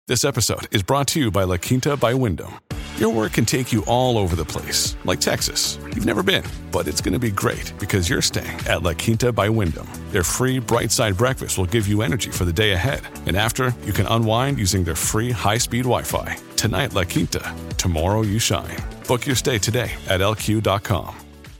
This episode is brought to you by La Quinta by Wyndham. Your work can take you all over the place, like Texas. You've never been, but it's going to be great because you're staying at La Quinta by Wyndham. Their free Bright Side breakfast will give you energy for the day ahead. And after, you can unwind using their free high-speed Wi-Fi. Tonight, La Quinta. Tomorrow, you shine. Book your stay today at lq.com.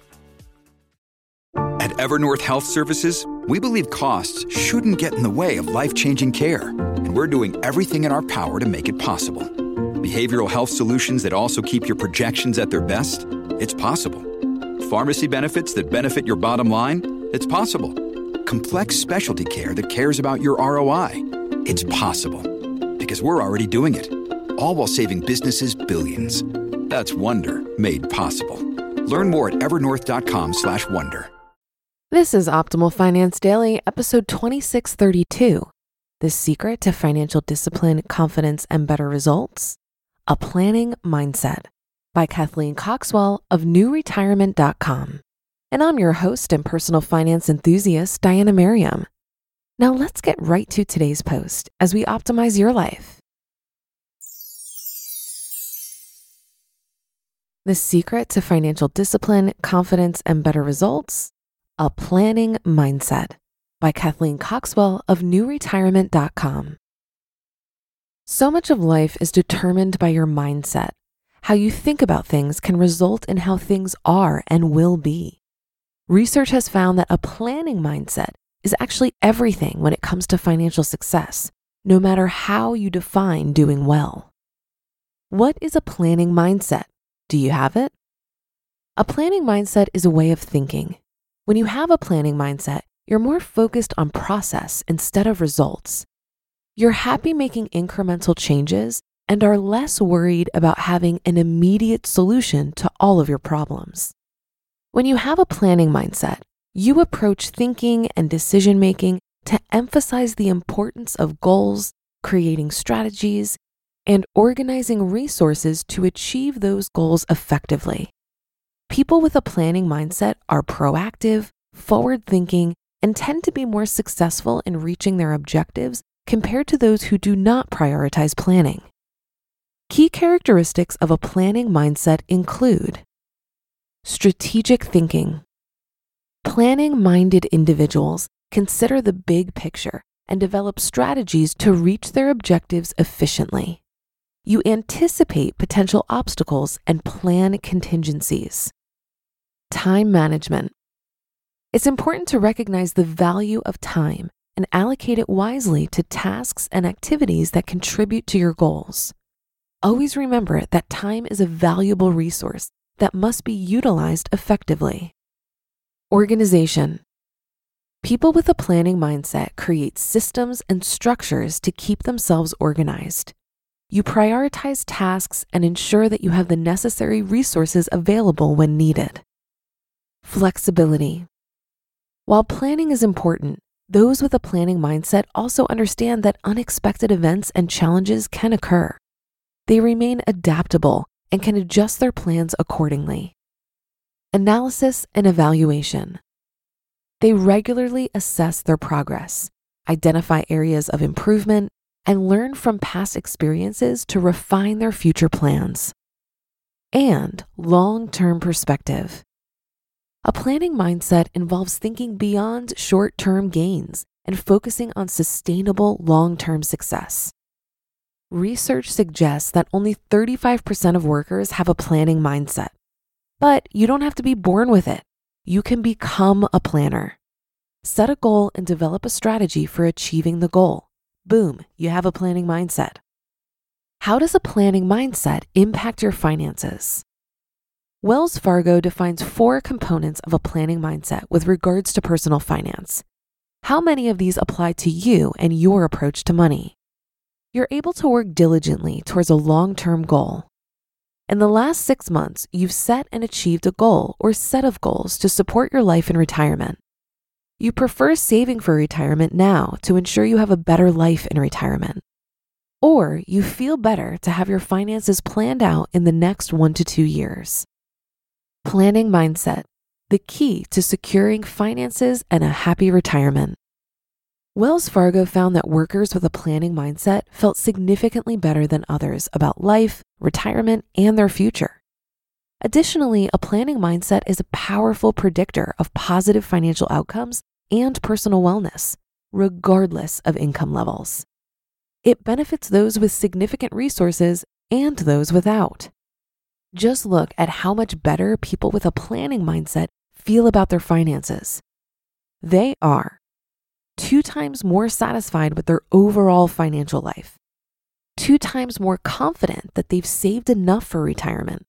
At Evernorth Health Services, we believe costs shouldn't get in the way of life-changing care. And we're doing everything in our power to make it possible. Behavioral health solutions that also keep your projections at their best? It's possible. Pharmacy benefits that benefit your bottom line? It's possible. Complex specialty care that cares about your ROI? It's possible. Because we're already doing it. All while saving businesses billions. That's Wonder made possible. Learn more at evernorth.com/wonder. This is Optimal Finance Daily, episode 2632. The secret to financial discipline, confidence, and better results? A Planning Mindset by Kathleen Coxwell of newretirement.com. And I'm your host and personal finance enthusiast, Diana Merriam. Now let's get right to today's post as we optimize your life. The secret to financial discipline, confidence, and better results? A Planning Mindset by Kathleen Coxwell of newretirement.com. So much of life is determined by your mindset. How you think about things can result in how things are and will be. Research has found that a planning mindset is actually everything when it comes to financial success, no matter how you define doing well. What is a planning mindset? Do you have it? A planning mindset is a way of thinking. When you have a planning mindset, you're more focused on process instead of results. You're happy making incremental changes and are less worried about having an immediate solution to all of your problems. When you have a planning mindset, you approach thinking and decision-making to emphasize the importance of goals, creating strategies, and organizing resources to achieve those goals effectively. People with a planning mindset are proactive, forward-thinking, and tend to be more successful in reaching their objectives compared to those who do not prioritize planning. Key characteristics of a planning mindset include strategic thinking. Planning-minded individuals consider the big picture and develop strategies to reach their objectives efficiently. You anticipate potential obstacles and plan contingencies. Time management. It's important to recognize the value of time and allocate it wisely to tasks and activities that contribute to your goals. Always remember that time is a valuable resource that must be utilized effectively. Organization. People with a planning mindset create systems and structures to keep themselves organized. You prioritize tasks and ensure that you have the necessary resources available when needed. Flexibility. While planning is important, those with a planning mindset also understand that unexpected events and challenges can occur. They remain adaptable and can adjust their plans accordingly. Analysis and evaluation. They regularly assess their progress, identify areas of improvement, and learn from past experiences to refine their future plans. And long-term perspective. A planning mindset involves thinking beyond short-term gains and focusing on sustainable long-term success. Research suggests that only 35% of workers have a planning mindset. But you don't have to be born with it. You can become a planner. Set a goal and develop a strategy for achieving the goal. Boom, you have a planning mindset. How does a planning mindset impact your finances? Wells Fargo defines 4 components of a planning mindset with regards to personal finance. How many of these apply to you and your approach to money? You're able to work diligently towards a long-term goal. In the last 6 months, you've set and achieved a goal or set of goals to support your life in retirement. You prefer saving for retirement now to ensure you have a better life in retirement. Or you feel better to have your finances planned out in the next 1 to 2 years. Planning mindset, the key to securing finances and a happy retirement. Wells Fargo found that workers with a planning mindset felt significantly better than others about life, retirement, and their future. Additionally, a planning mindset is a powerful predictor of positive financial outcomes and personal wellness, regardless of income levels. It benefits those with significant resources and those without. Just look at how much better people with a planning mindset feel about their finances. They are 2 times more satisfied with their overall financial life, 2 times more confident that they've saved enough for retirement,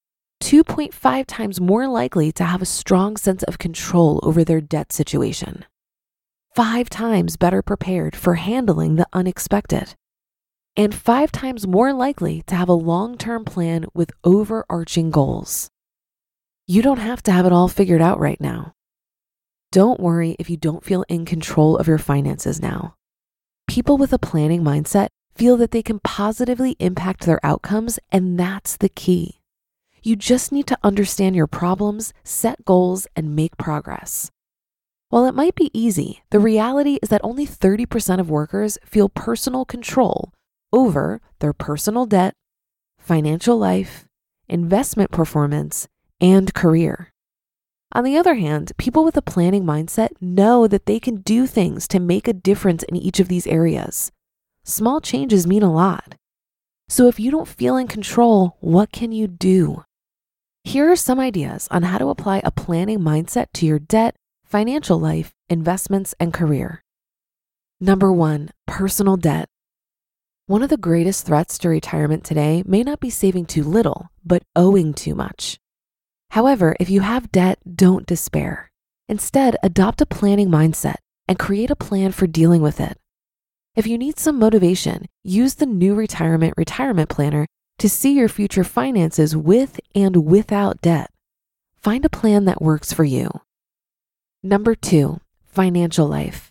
2.5 times more likely to have a strong sense of control over their debt situation, 5 times better prepared for handling the unexpected, and 5 times more likely to have a long-term plan with overarching goals. You don't have to have it all figured out right now. Don't worry if you don't feel in control of your finances now. People with a planning mindset feel that they can positively impact their outcomes, and that's the key. You just need to understand your problems, set goals, and make progress. While it might be easy, the reality is that only 30% of workers feel personal control over their personal debt, financial life, investment performance, and career. On the other hand, people with a planning mindset know that they can do things to make a difference in each of these areas. Small changes mean a lot. So if you don't feel in control, what can you do? Here are some ideas on how to apply a planning mindset to your debt, financial life, investments, and career. Number 1, personal debt. One of the greatest threats to retirement today may not be saving too little, but owing too much. However, if you have debt, don't despair. Instead, adopt a planning mindset and create a plan for dealing with it. If you need some motivation, use the New Retirement Planner to see your future finances with and without debt. Find a plan that works for you. Number 2, financial life.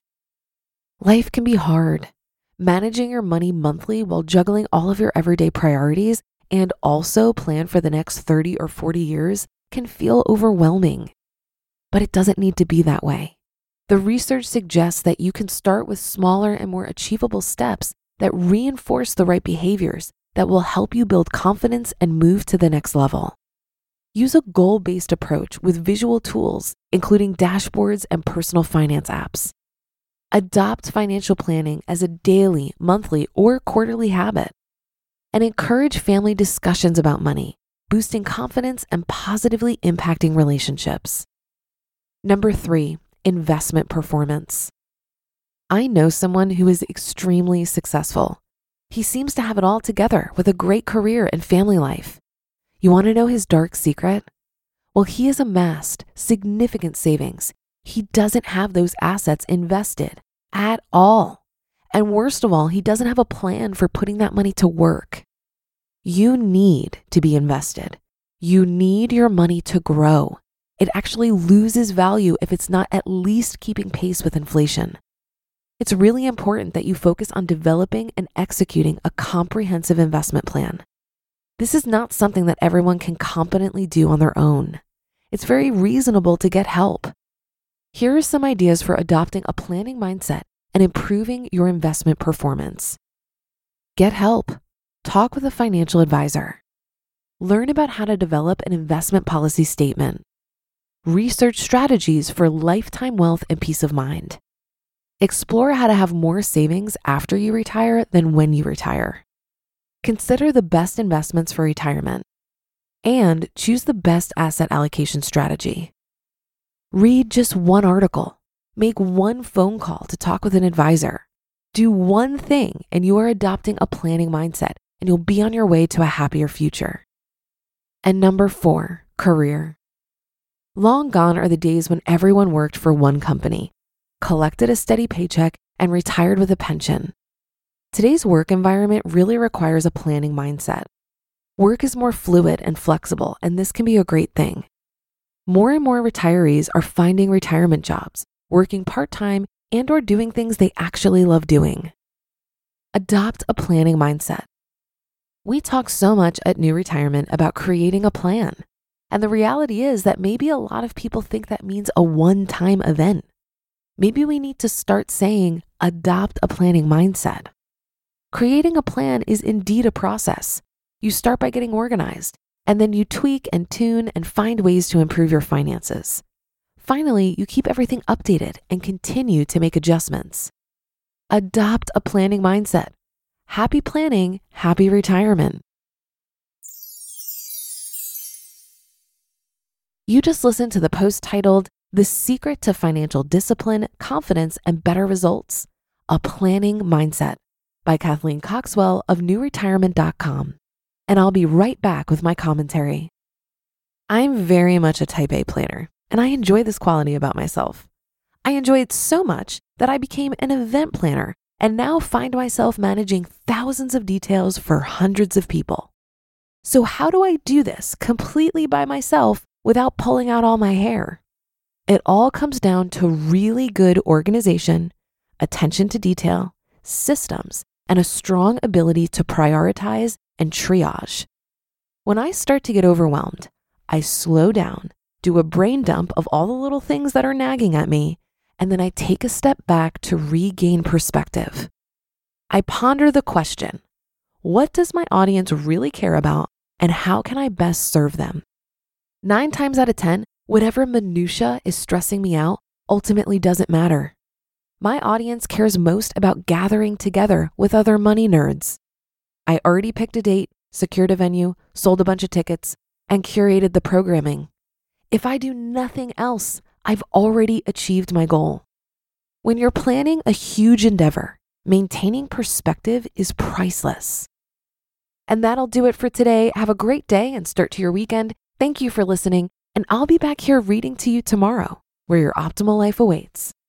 Life can be hard. Managing your money monthly while juggling all of your everyday priorities and also plan for the next 30 or 40 years can feel overwhelming. But it doesn't need to be that way. The research suggests that you can start with smaller and more achievable steps that reinforce the right behaviors that will help you build confidence and move to the next level. Use a goal-based approach with visual tools, including dashboards and personal finance apps. Adopt financial planning as a daily, monthly, or quarterly habit. And encourage family discussions about money, boosting confidence and positively impacting relationships. Number 3, investment performance. I know someone who is extremely successful. He seems to have it all together with a great career and family life. You want to know his dark secret? Well, he has amassed significant savings. He doesn't have those assets invested at all. And worst of all, he doesn't have a plan for putting that money to work. You need to be invested. You need your money to grow. It actually loses value if it's not at least keeping pace with inflation. It's really important that you focus on developing and executing a comprehensive investment plan. This is not something that everyone can competently do on their own. It's very reasonable to get help. Here are some ideas for adopting a planning mindset and improving your investment performance. Get help. Talk with a financial advisor. Learn about how to develop an investment policy statement. Research strategies for lifetime wealth and peace of mind. Explore how to have more savings after you retire than when you retire. Consider the best investments for retirement. And choose the best asset allocation strategy. Read just one article. Make one phone call to talk with an advisor. Do one thing and you are adopting a planning mindset, and you'll be on your way to a happier future. And number 4, career. Long gone are the days when everyone worked for one company, collected a steady paycheck, and retired with a pension. Today's work environment really requires a planning mindset. Work is more fluid and flexible, and this can be a great thing. More and more retirees are finding retirement jobs, working part-time, and/or doing things they actually love doing. Adopt a planning mindset. We talk so much at New Retirement about creating a plan. And the reality is that maybe a lot of people think that means a one-time event. Maybe we need to start saying adopt a planning mindset. Creating a plan is indeed a process. You start by getting organized, and then you tweak and tune and find ways to improve your finances. Finally, you keep everything updated and continue to make adjustments. Adopt a planning mindset. Happy planning, happy retirement. You just listened to the post titled, "The Secret to Financial Discipline, Confidence, and Better Results, A Planning Mindset" by Kathleen Coxwell of newretirement.com. And I'll be right back with my commentary. I'm very much a type A planner, and I enjoy this quality about myself. I enjoy it so much that I became an event planner and now find myself managing thousands of details for hundreds of people. So how do I do this completely by myself without pulling out all my hair? It all comes down to really good organization, attention to detail, systems, and a strong ability to prioritize and triage. When I start to get overwhelmed, I slow down, do a brain dump of all the little things that are nagging at me, and then I take a step back to regain perspective. I ponder the question, what does my audience really care about, and how can I best serve them? 9 times out of 10, whatever minutia is stressing me out ultimately doesn't matter. My audience cares most about gathering together with other money nerds. I already picked a date, secured a venue, sold a bunch of tickets, and curated the programming. If I do nothing else, I've already achieved my goal. When you're planning a huge endeavor, maintaining perspective is priceless. And that'll do it for today. Have a great day and start to your weekend. Thank you for listening, and I'll be back here reading to you tomorrow, where your optimal life awaits.